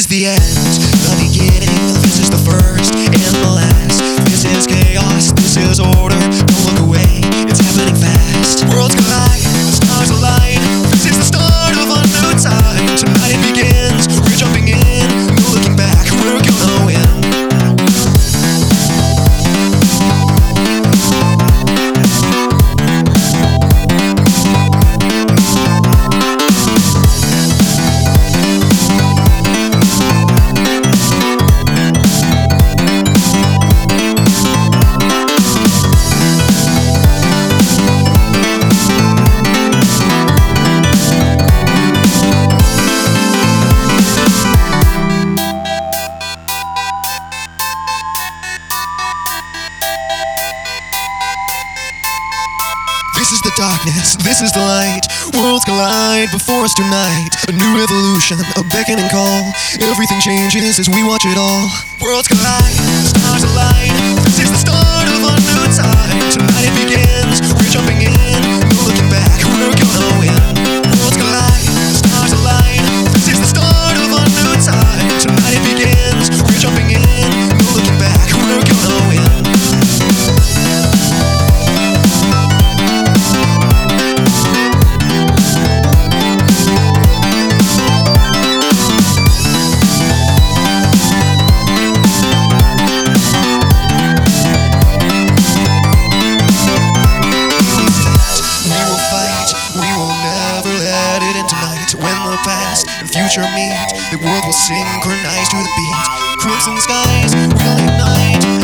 the end, the beginning. This is the first and the last. This is chaos, this is order. Don't look away, it's happening fast. Worlds collide, the stars align. This is the start of a new time. Tonight it begins, we're jumping in. No looking back, we're gonna win. This is the darkness, this is the light. Worlds collide before us tonight. A new evolution, a beckoning call. Everything changes as we watch it all. Worlds collide, stars align. This is the start of a new time. Tonight it begins, we're jumping in. No looking back, we're gonna win. Worlds collide, stars align. This is the start of a new time. Tonight it begins, we're jumping in. No looking back, we're gonna win. When the past and future meet, the world will synchronize to the beat. Crimson skies will ignite.